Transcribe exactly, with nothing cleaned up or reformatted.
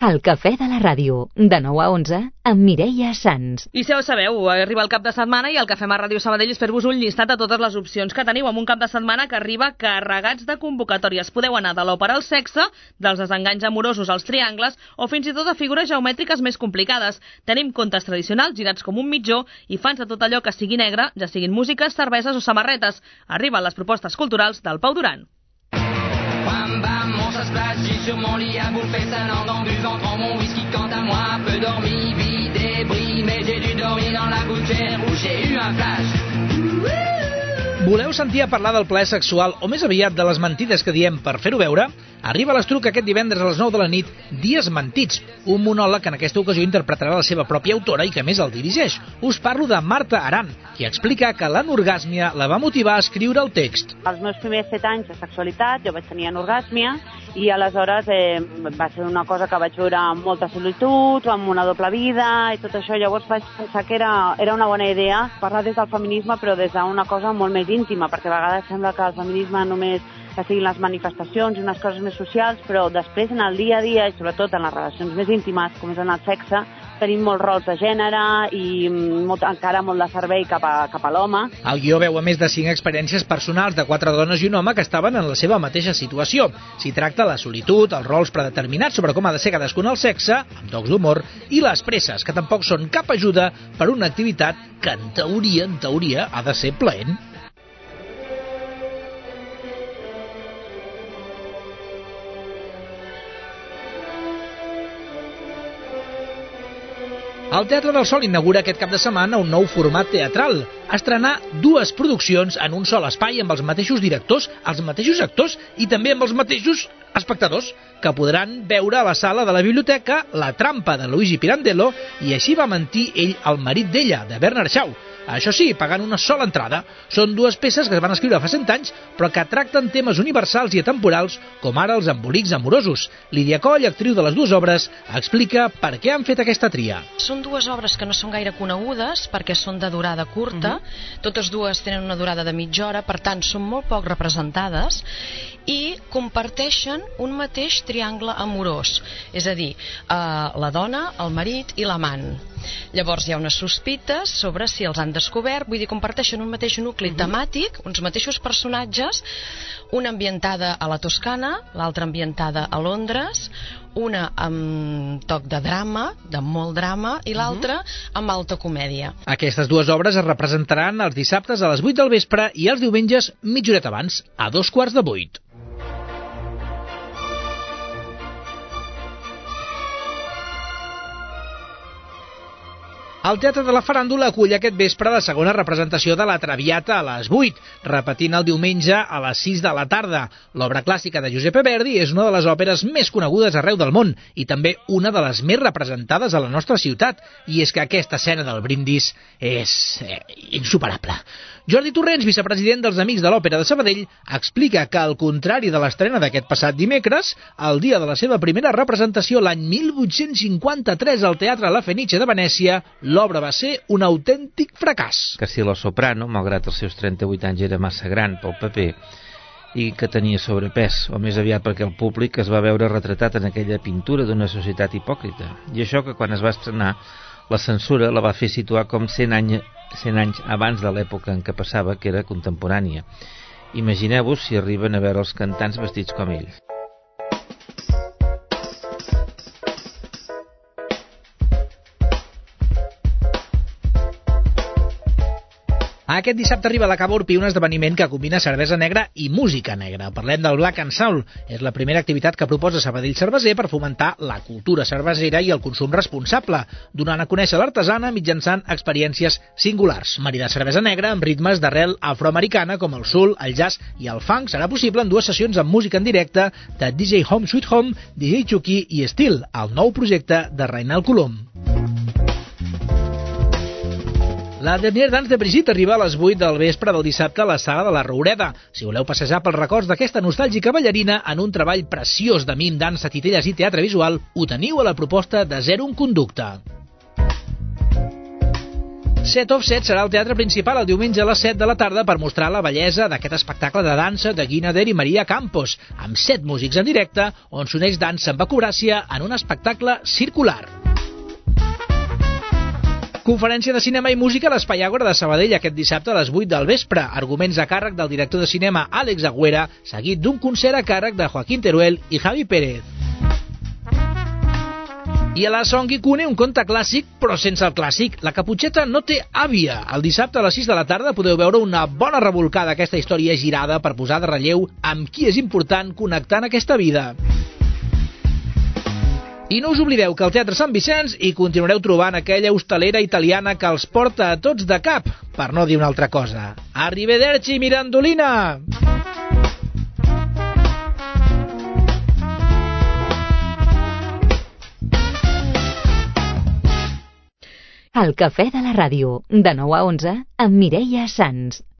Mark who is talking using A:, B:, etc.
A: El cafè de la ràdio, de nou a onze, amb Mireia Sans.
B: I si ja ho sabeu, arriba el cap de setmana i el Cafè Mar Ràdio Sabadell és fer-vos un llistat de totes les opcions que teniu amb un cap de setmana que arriba carregats de convocatòries. Podeu anar de l'òpera al sexe, dels desenganys amorosos als triangles o fins i tot de figures geomètriques més complicades. Tenim contes tradicionals girats com un mitjó i fans de tot allò que sigui negre, ja siguin músiques, cerveses o samarretes. Arriben les propostes culturals del Pau Duran.
C: Bam bam, on s'esplace, j'ai sur mon lit à bouffer sa langue en buvant trop mon whisky. Quant à moi, peu dormi, vie débris, mais j'ai du dormi dans la gouttière où j'ai eu un flash.
D: Voleu sentir a parlar del plaer sexual o més aviat de les mentides que diem per fer-ho veure? Arriba a l'Estruc aquest divendres a les nou de la nit Dies mentits, un monòleg que en aquesta ocasió interpretarà la seva pròpia autora i que més el dirigeix. Us parlo de Marta Aran, qui explica que l'anorgàsmia la va motivar a escriure el text.
E: Els meus primers set anys de sexualitat jo vaig tenir anorgàsmia i aleshores eh, va ser una cosa que vaig veure amb molta solitud, amb una doble vida i tot això. Llavors vaig pensar que era, era una bona idea parlar des del feminisme però des d'una cosa molt més íntima, perquè a vegades sembla que el feminisme només que siguin les manifestacions i unes coses més socials, però després en el dia a dia i sobretot en les relacions més íntimes, com és en el sexe, tenim molts rols de gènere i molt, encara molt de servei cap a, cap a l'home.
D: El guió veu a més de cinc experiències personals de quatre dones i un home que estaven en la seva mateixa situació. S'hi tracta la solitud, els rols predeterminats sobre com ha de ser cadascun el sexe, amb tocs d'humor, i les presses, que tampoc són cap ajuda per una activitat que en teoria, en teoria, ha de ser plaent. El Teatre del Sol inaugura aquest cap de setmana un nou format teatral. Estrenar dues produccions en un sol espai amb els mateixos directors, els mateixos actors i també amb els mateixos espectadors, que podran veure a la sala de la biblioteca La trampa de Luigi Pirandello i Així va mentir ell al marit d'ella, de Bernard Shaw. Això sí, pagant una sola entrada. Són dues peces que es van escriure fa cent anys, però que tracten temes universals i atemporals, com ara els embolics amorosos. Lídia Coll, actriu de les dues obres, explica per què han fet aquesta tria.
F: Són dues obres que no són gaire conegudes, perquè són de durada curta, uh-huh. Totes dues tenen una durada de mitja hora, per tant són molt poc representades, i comparteixen un mateix triangle amorós, és a dir, eh, la dona, el marit i l'amant. Llavors hi ha unes sospites sobre si els han descobert, vull dir, comparteixen un mateix nucli uh-huh. temàtic, uns mateixos personatges, una ambientada a la Toscana, l'altra ambientada a Londres, una amb toc de drama, de molt drama, i l'altra uh-huh. amb alta comèdia.
D: Aquestes dues obres es representaran els dissabtes a les vuit del vespre i els diumenges mitja horeta abans, a dos quarts de vuit. El Teatre de la Faràndula acull aquest vespre la segona representació de La Traviata a les vuit, repetint el diumenge a les sis de la tarda. L'obra clàssica de Giuseppe Verdi és una de les òperes més conegudes arreu del món i també una de les més representades a la nostra ciutat. I és que aquesta escena del brindis és eh, insuperable. Jordi Torrents, vicepresident dels Amics de l'Òpera de Sabadell, explica que, al contrari de l'estrena d'aquest passat dimecres, el dia de la seva primera representació l'any mil vuit-cents cinquanta-tres al Teatre La Fenice de Venècia, l'obra va ser un autèntic fracàs.
G: Que si la soprano, malgrat els seus trenta-vuit anys, era massa gran pel paper i que tenia sobrepès, o més aviat perquè el públic es va veure retratat en aquella pintura d'una societat hipòcrita. I això que quan es va estrenar, la censura la va fer situar com cent anys, cent anys abans de l'època en què passava, que era contemporània. Imagineu-vos si arriben a veure els cantants vestits com ells.
D: Aquest dissabte arriba a la Cava Orpí un esdeveniment que combina cervesa negra i música negra. Parlem del Black and Soul. És la primera activitat que proposa Sabadell Cerveser per fomentar la cultura cervesera i el consum responsable, donant a conèixer l'artesana mitjançant experiències singulars. Maridar cervesa negra amb ritmes d'arrel afroamericana com el soul, el jazz i el funk serà possible en dues sessions amb música en directe de D J Home Sweet Home, D J Chucky i Steel, el nou projecte de Reinald Colom. La Dernière Danse de Brigitte arriba a les vuit del vespre del dissabte a la sala de la Roureda. Si voleu passejar pels records d'aquesta nostàlgica ballarina en un treball preciós de mim, dansa, titelles i teatre visual, ho teniu a la proposta de Zero un Conducte. Set Offset serà el teatre principal el diumenge a les set de la tarda per mostrar la bellesa d'aquest espectacle de dansa de Guinader i Maria Campos, amb set músics en directe on s'uneix dansa amb acrobàcia en un espectacle circular. Conferència de cinema i música a l'Espai Àgora de Sabadell aquest dissabte a les vuit del vespre. Arguments a càrrec del director de cinema Àlex Agüera, seguit d'un concert a càrrec de Joaquín Teruel i Javi Pérez. I a la Songui Kune, un conte clàssic, però sense el clàssic. La Caputxeta no té àvia. El dissabte a les sis de la tarda podeu veure una bona revolcada d'aquesta història girada per posar de relleu amb qui és important connectar en aquesta vida. I no us oblideu que al Teatre Sant Vicenç hi continuareu trobant aquella hostalera italiana que els porta a tots de cap, per no dir una altra cosa. Arrivederci, Mirandolina!
A: El cafè de la ràdio, de nou a onze, amb Mireia Sans.